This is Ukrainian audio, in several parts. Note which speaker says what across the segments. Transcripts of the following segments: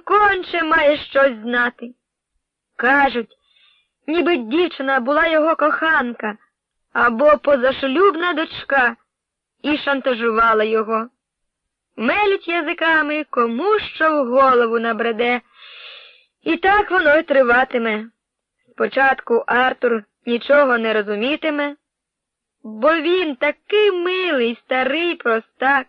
Speaker 1: конче має щось знати. Кажуть, ніби дівчина була його коханка або позашлюбна дочка і шантажувала його. Мелють язиками, кому що в голову набреде, і так воно й триватиме. Спочатку Артур нічого не розумітиме, бо він такий милий старий простак,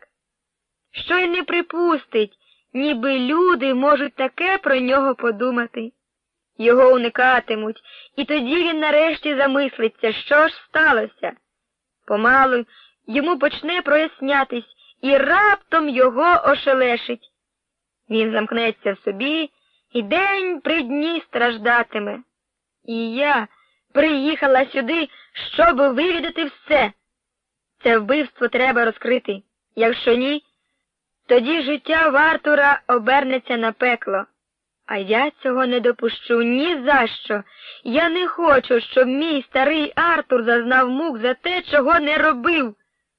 Speaker 1: що й не припустить, ніби люди можуть таке про нього подумати. Його уникатимуть, і тоді він нарешті замислиться, що ж сталося. Помалу йому почне прояснятись, і раптом його ошелешить. Він замкнеться в собі і день при дні страждатиме. І я приїхала сюди, щоб вивідати все. Це вбивство треба розкрити. Якщо ні, тоді життя в Артура обернеться на пекло. А я цього не допущу ні за що. Я не хочу, щоб мій старий Артур зазнав мук за те, чого не робив.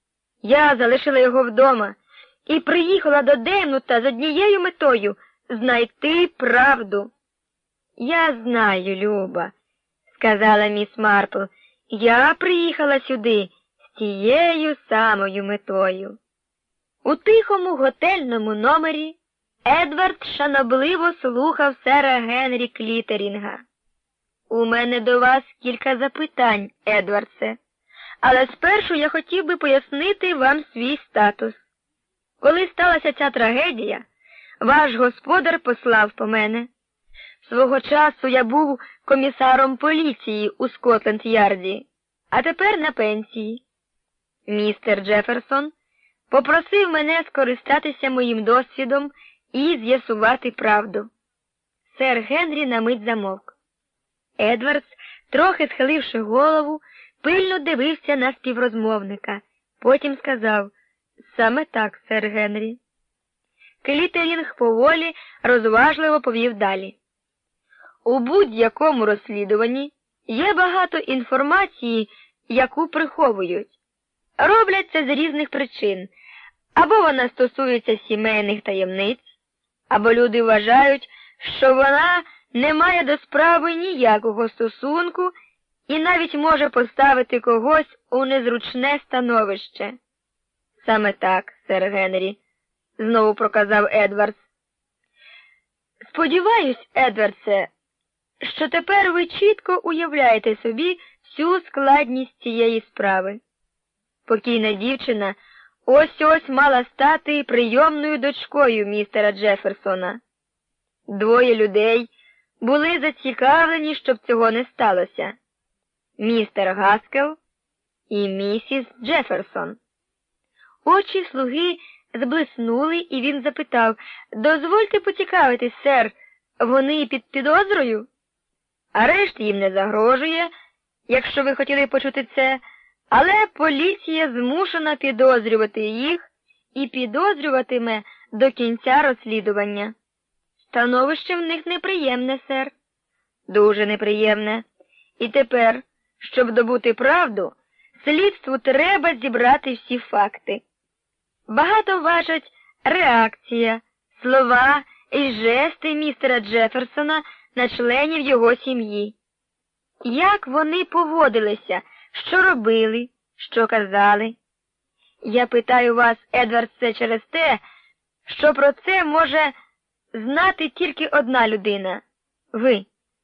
Speaker 1: Я залишила його вдома і приїхала до Денута з однією метою – знайти правду. Я знаю, Люба, сказала міс Марпл, я приїхала сюди з тією самою метою. У тихому готельному номері Едвард шанобливо слухав сера Генрі Клітерінга. «У мене до вас кілька запитань, Едвардсе, але спершу я хотів би пояснити вам свій статус. Коли сталася ця трагедія, ваш господар послав по мене. Свого часу я був комісаром поліції у Скотленд-Ярді, а тепер на пенсії. Містер Джеферсон попросив мене скористатися моїм досвідом і з'ясувати правду». Сер Генрі на мить замовк. Едвардс, трохи схиливши голову, пильно дивився на співрозмовника. Потім сказав: «Саме так, сер Генрі». Клітерінг поволі, розважливо повів далі. «У будь-якому розслідуванні є багато інформації, яку приховують. Роблять це з різних причин. Або вона стосується сімейних таємниць, або люди вважають, що вона не має до справи ніякого стосунку і навіть може поставити когось у незручне становище». «Саме так, сер Генрі», – знову проказав Едвардс. «Сподіваюсь, Едвардсе, що тепер ви чітко уявляєте собі всю складність цієї справи. Покійна дівчина ось-ось мала стати прийомною дочкою містера Джеферсона. Двоє людей були зацікавлені, щоб цього не сталося. Містер Гаскел і місіс Джеферсон». Очі слуги зблиснули, і він запитав: «Дозвольте поцікавитись, сер, вони під підозрою?» «Арешт їм не загрожує, якщо ви хотіли почути це, але поліція змушена підозрювати їх і підозрюватиме до кінця розслідування. Становище в них неприємне, сер». «Дуже неприємне. І тепер, щоб добути правду, слідству треба зібрати всі факти. Багато важать реакція, слова і жести містера Джеферсона на членів його сім'ї. Як вони поводилися, що робили, що казали. Я питаю вас, Едвардсе, через те, що про це може знати тільки одна людина – ви.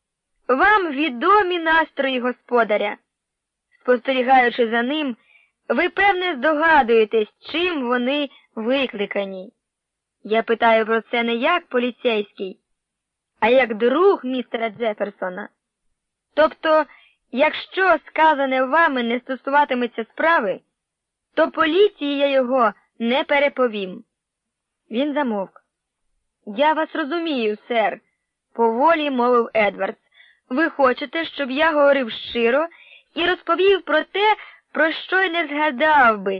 Speaker 1: Вам відомі настрої господаря. Спостерігаючи за ним, ви, певне, здогадуєтесь, чим вони викликані. Я питаю про це не як поліцейський, а як друг містера Джеферсона. Тобто, якщо сказане вами не стосуватиметься справи, то поліції я його не переповім». Він замовк. «Я вас розумію, сер», – поволі мовив Едвардс. «Ви хочете, щоб я говорив щиро і розповів про те, про що й не згадав би,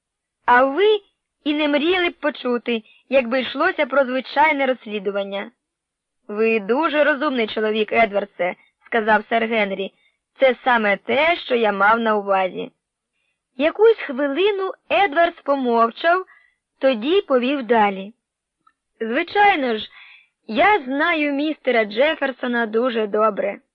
Speaker 1: а ви і не мріяли б почути, якби йшлося про звичайне розслідування». «Ви дуже розумний чоловік, Едвардсе», – сказав сер Генрі. «Це саме те, що я мав на увазі». Якусь хвилину Едвардс помовчав, тоді повів далі. «Звичайно ж, Я знаю містера Джеферсона дуже добре.